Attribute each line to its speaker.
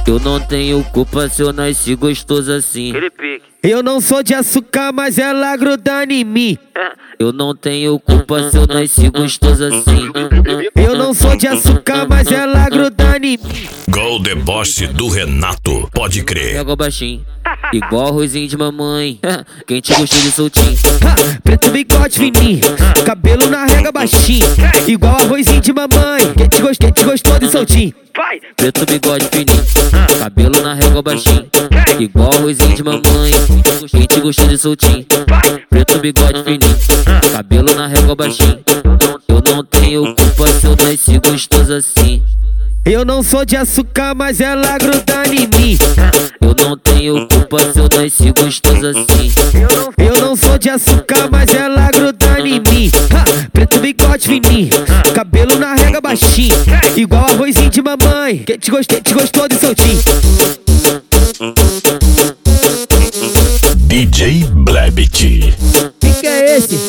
Speaker 1: Eu não tenho culpa se eu nasci gostoso assim.
Speaker 2: Eu não sou de açúcar, mas ela grudando em mim.
Speaker 1: Eu não tenho culpa se eu nasci gostoso assim.
Speaker 2: Eu não sou de açúcar, mas ela grudando em mim.
Speaker 3: Gol deboche do Renato, pode crer.
Speaker 1: Pega baixinho, igual arrozinho de mamãe. Quente gostou de soltinho.
Speaker 2: Preto bigode fininho, cabelo na rega baixinho, igual arrozinho de mamãe. Quente gostou de soltinho.
Speaker 1: Preto bigode fininho, cabelo na régua baixinho, igual arrozinho de mamãe. Quente gostou de soltinho. Preto bigode fininho, cabelo na régua baixinho. Eu não tenho culpa se eu nasci gostoso assim.
Speaker 2: Eu não sou de açúcar, mas ela grudando em mim.
Speaker 1: Eu não tenho culpa se eu nasci gostoso assim.
Speaker 2: Eu não sou de açúcar, mas ela grudando em mim. Preto bigode fininho, cabelo na rega baixinho, igual arrozinho de mamãe. Quente gostou de soltinho.
Speaker 3: DJ Blebit.
Speaker 2: Que é esse?